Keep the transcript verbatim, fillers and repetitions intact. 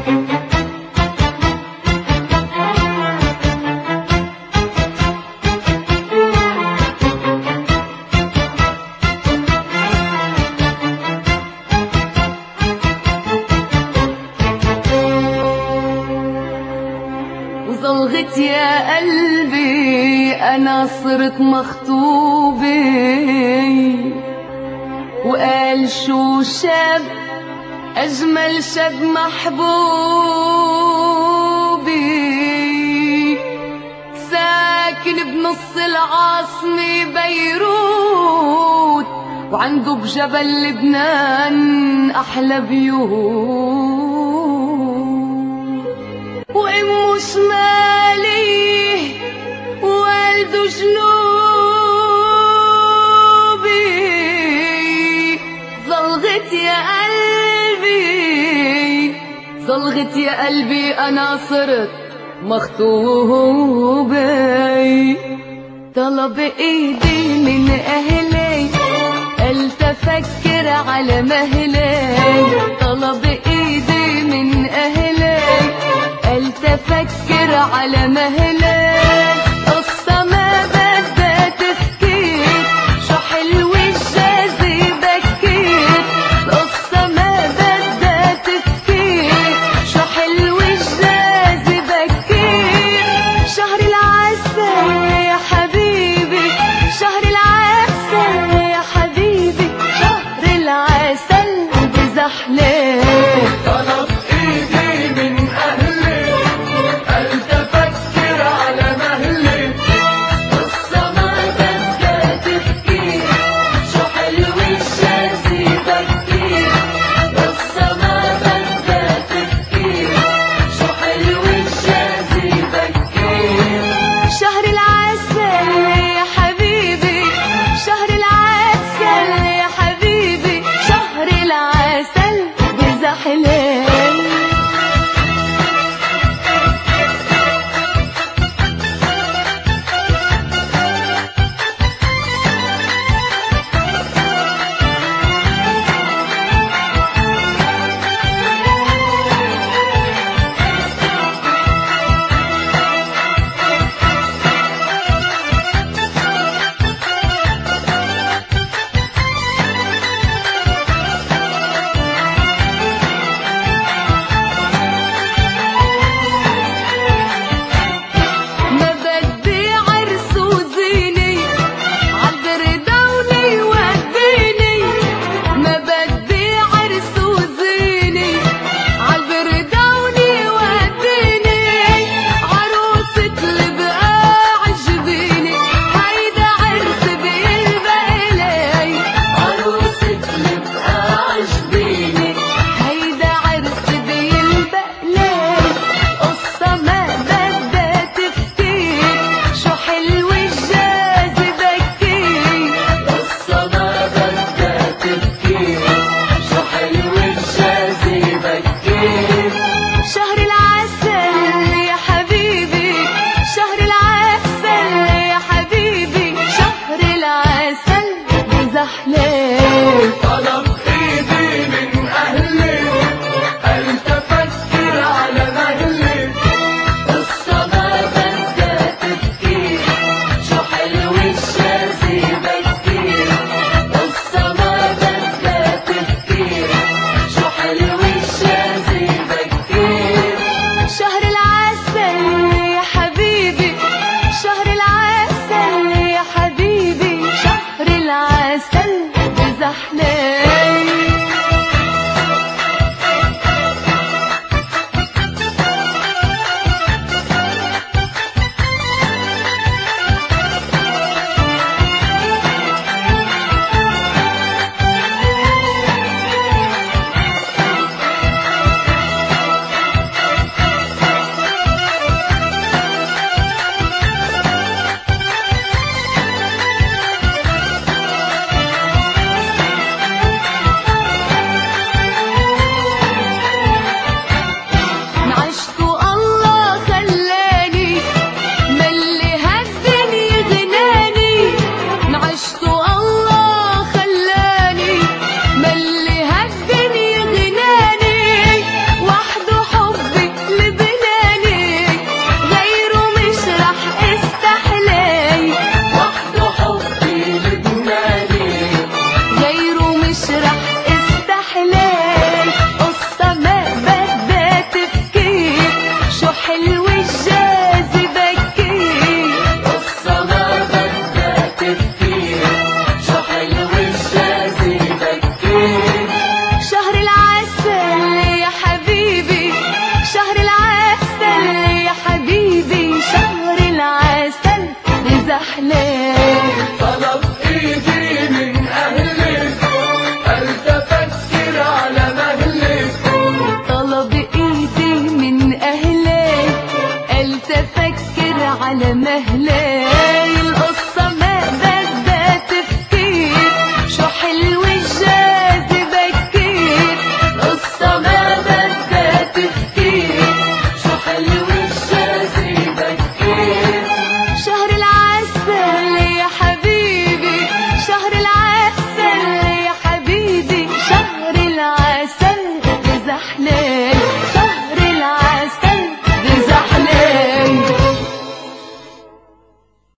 وصلغت يا قلبي أنا صرت مخطوبة، وقال شو شاب أجمل شاب محبوبي، ساكن بنص العاصمة بيروت، وعنده بجبل لبنان أحلى بيوت، وأمه شمالي ووالده جنوبي. صلغت يا قلبي صلغت يا قلبي أنا صرت مخطوبة، طلب إيدي من أهلي قلت أفكر على مهلي، طلب إيدي من أهلي قلت أفكر على مهلي، قصة ما بدها تفكير شو حلو الجاز بكير، قصة ما بدها تفكير شو حلو الجاز بكير، شهر العسل يا حبيبي شهر العسل يا حبيبي شهر العسل بزحلة. طلب ايدي من اهلي قلت افكر على مهلي، قصة ما بدها تفكير شو حلو الجاز بكير، قصة ما بدها تفكير شو حلو الجاز بكير، شهر العسل يا حبيبي شهر العسل يا حبيبي شهر العسل بزحلة. على مهلي